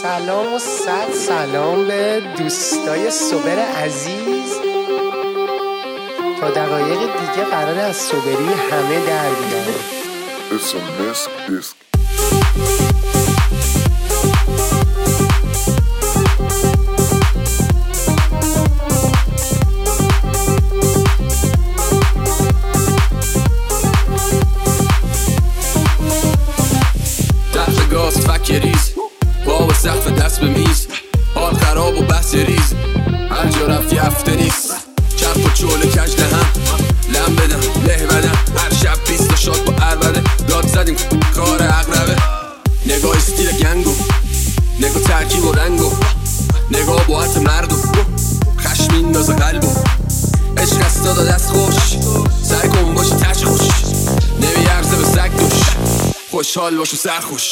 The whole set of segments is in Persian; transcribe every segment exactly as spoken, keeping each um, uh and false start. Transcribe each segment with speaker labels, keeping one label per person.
Speaker 1: سلام و صد سلام به دوستای سوبر عزیز. تا دقایق دیگه قراره از سوبری همه در بیارم.
Speaker 2: It's a mess disc.
Speaker 3: دفت گاز فک ریز باب سقف دست به میز حال خراب و بحث ریز هر جا رفت یه هفته نیست چپ و چول کج دهم لم بدم له بدم هر شب بیست تا شاد با عربده داد زدیم کار اقربه نگاه استیل گنگو نگاه ترکیب و رنگو نگاه با حت مردو خشم میندازه قلبو عشق است دادا دست خوش سعی کن باشی تش خوش نمیارزه به سگ دوش خوشحال باش و سرخوش.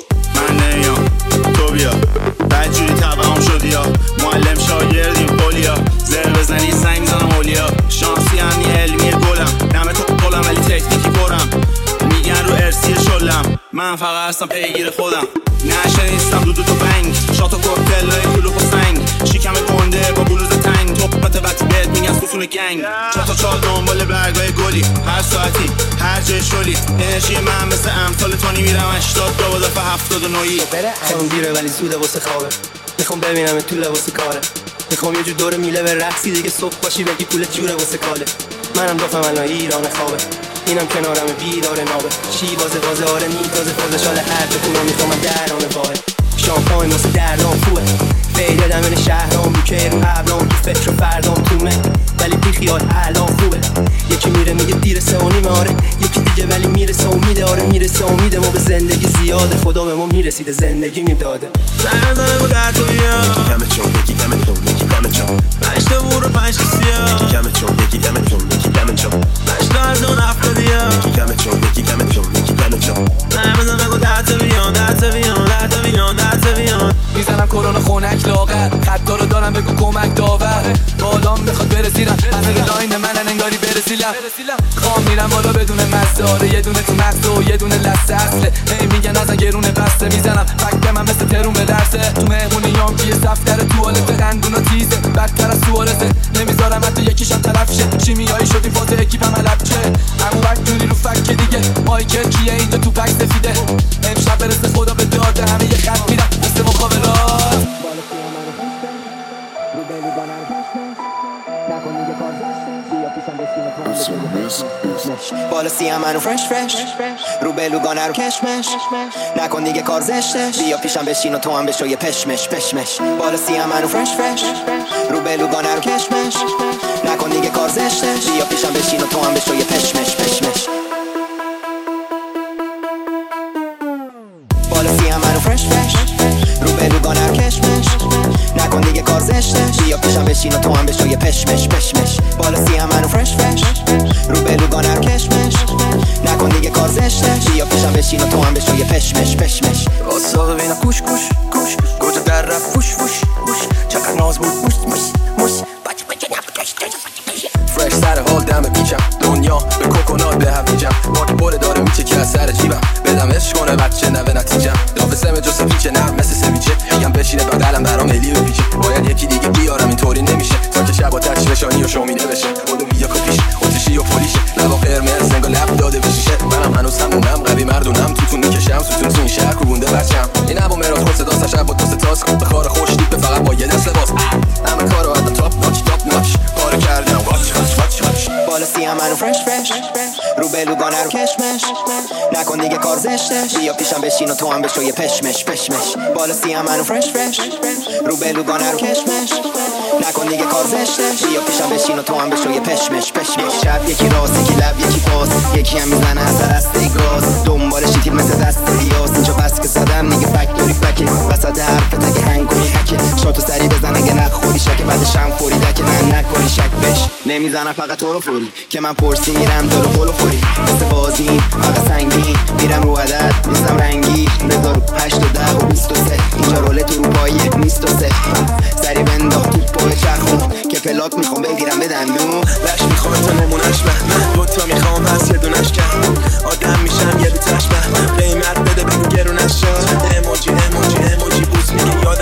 Speaker 4: من نیام تو بیا بدجوری تبعام شدی یا معلم شاگردیم قولیا زر بزنی سنگ میزنم اولیا شانسی هنی علمی گلم نمه تو قلم ولی تکنیکی برم میگن رو ارسی شلم من فقط هستم پیگیر خودم نشه نیستم دو دو تو بنگ شات و کوکتل های کلوخ و سنگ شیکم گنده با بلوز تنگ توپت وقتی بهت میگن سوسون گنگ چات و چال دنبال برگای گلی هر ساعتی هر جای شلی انرژی من مثل امثال تونی میرم هشتاد دو دفعه هفتاد و نویی
Speaker 1: خیلی دیره ولی زوده واسه خوابه میخوام ببینم تو لباس کاره میخوام یه جور دور میله به رقصی دیگه صبح باشی بگی پول جوره واسه کاله منم دفعه من ایران خوابه اینم کنارم بیدار نابه شی بازه بازه آره میتازه فازه شاله هر بکنم میخوام درانه باره شامپاین واسه دردام خوبه فیده دمین شهرام بیکه رو عبلام تو فکر و فردام تومه ولی بی خیال الان خوبه یکی میره میگه دیر سه و نیمه آره یکی دیگه ولی میرسه امیده آره میرسه امیده ما به زندگی زیاده خدا به ما میرسیده زندگی میداده
Speaker 4: زنه بود در تو بیا یکی کمه چون یکی کمه چون یکی کمه چون پنجتا بور و پنجتا سیا یکی کمه چون یکی کمه چون یکی کمه چون پنجتا از اون افتادی ها یکی کمه چون یکی کمه چون یکی کمه چون نمیزن بگو در تو بیان در تو بیان در تو بیان در تو بیان
Speaker 3: میزنم کرونا خونک لاغر خطا رو دارم بگو کمک داور بالام میخواد برسیلم همه رو لاین منن انگاری برسیلم خوام میرم بالا بدون مزداره یه دونه تو مغز و یه دونه لسه اصله هی میگن ازن گرونه بسته میزنم فکر من مثل ترون به درسه تو مهمونی یام که یه صفتر توالت قندونا تیزه بدتر از توالته نمیذارم حتی یکیشم طرف شه شیمیایی شدیم فاز اکیپم علب چه همون وقت جوری رو فکر دیگه مایکل کیه اینجا تو پک سفیده امشب برسه خدا به داده همه یه خط میرم مثل مخابرات
Speaker 2: It's a mess disc.
Speaker 5: بالا سیم منو فرش فرش رو بلوگانه رو کشمش نکن دیگه کار زشته بیا پیشم بشین و تو هم بشو یه پشمش پشمش بالا سیم منو فرش فرش رو بلوگانه رو کشمش نکن دیگه کار زشته بیا پیشم بشین و تو هم بشو یه پشمش پشمش بالا سیم منو فرش فرش رو بلوگانه رو کشمش نکن دیگه کار زشته بیا پیشم بشین و تو هم بشو یه پشمش پشمش بالا سیم منو فرش فرش رو بلوگانه رو کشمش نکن دیگه کار زشته بیا پیشم بشین و تو هم بشو یه پشمش پشمش
Speaker 3: آسا ببینم کوش کوش کوش گوجه در رفت فوش فوش فوش چقدر ناز بود موش موش موش بچ بچ فرش سر حال دم پیچم دنیا به کوکونات به هویجم مارک بوله داره میچه که از سر جیبم بدم عشق کنه بچه نوه نتیجم دافسم جو سفیچه نرم مثل سویچه میگم بشینه بغلم برام ملی بپیچه باید یکی دیگه بیارم اینطوری نمیشه تا که شب آتش نشانی و شومینه بشه خودو بیا کپیش اتشی و پولیشه لبا قرمز انگار لب داده بشیشه منم هنوز همونم قوی مردونم توتون میکشم ستون تو این شهر کوبونده بچم این ابو مراد خود صدا سر شب با تو ستاس به خار خوش دیپ فقط با یه دست لباس همه کارو حتی تاپ ناچ تاپ ناچ کار کردم واچ واچ واچ واچ
Speaker 5: بالا سیم منو فرش فرش رو بلوگانه رو کشمش نکن دیگه کار زشته بیا پیشم بشین و تو هم بشو یه پشمش پشمش بالا سیم منو فرش فرش رو بلوگانه رو کشمش نکن دیگه کار زشته بیا پیشم بشین و تو هم بشو یه پشمش پشمش شب یکی راست یکی لب یکی پاس یکی هم میزنه از دست گاز دنبالش تیر مثل دست ریاس اینجا بس که زدم میگه فکتوری فکه وسط حرفت اگه هنگ کنی حکه شاتو سری بزن اگه نخوری شکه بعدش هم خوری دکه نه نکنی شک بش نمیزنم فقط تو رو فوری که من پرسی میرم دارو پلو خوری مثل بازی فقط سنگین میرم رو عدد نیستم رنگی بذار هشت و ده و بیست و سه اینجا رولت اروپاییه نیست و سه سری بنداخت تو پای چرخون که پلاک میخوام بگیرم به دندون
Speaker 4: لش میخوام تا نمونش به دوتا میخوام هست یه دونش کن آدم میشم یه بیتش به قیمت بده بگو گرونش شد اموجی اموجی اموجی بوس میگه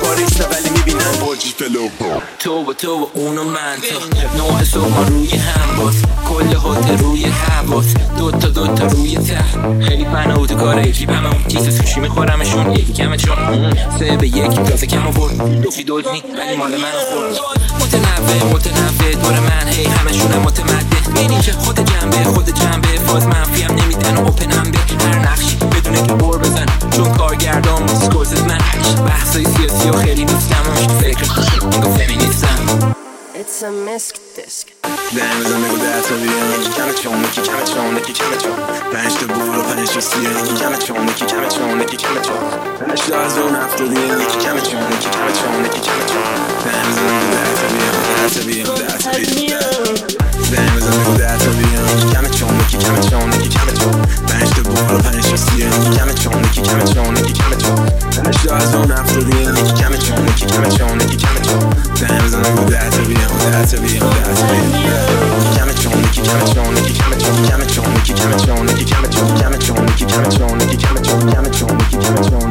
Speaker 3: کاریست ولی میبینن
Speaker 2: Orgy fellow.
Speaker 6: تو و تو و اون و من تو نوع صبح ما روی هم باز کل هوته روی حواس دوتا دوتا روی ته خیلی فنا بود کار ایجیب همه اون کیسه سوشی میخورمشون یکی کمه چون سه به یک تازه کم آورد دوفی دلنی ولی مال من خورد متنوع متنوع دور من هی همشونه متمده اینی که خود جنبه خود جنبه فاز منفی هم نمیدن و اوپنم به هر نقشی بدونه که بور بزن چون کارگردان موسیقوزت من بحثای سیاسی و خیلی نیستم و میشه فکر انگاه فمینیستم
Speaker 1: It's a misc disc.
Speaker 3: زنگ بزن بگو ده تا بیان یکی کمه چون یکی کمه چون یکی کمه چون پنج تا بور و پنج تا سیان یکی کمه چون یکی کمه چون یکی کمه چون پنج تا از اون هفتادیان یکی کمه چون یکی کمه چون یکی کمه چون زنگ بزن بگو ده تا بیان ده تا بیان ده تا بیان زنگ بزن بگو ده تا بیان یکی کمه چون یکی کمه چون یکی کمه چون پنج تا بور و پنج تا سیان یکی کمه چون یکی کمه چون یکی کمه چون پنج تا از اون هفتادیان یکی کمه چون یکی کمه چون یکی کمه چون زنگ بزن بگو ده تا بیان ده تا بیان ده تا بیان Chiama cione, chi chiama cione, chi chiama cione, chiama cione, chi chiama cione, chi chiama cione, chiama cione, chi chiama cione, chi chiama cione, chiama cione, chi chiama cione, chi chiama cione.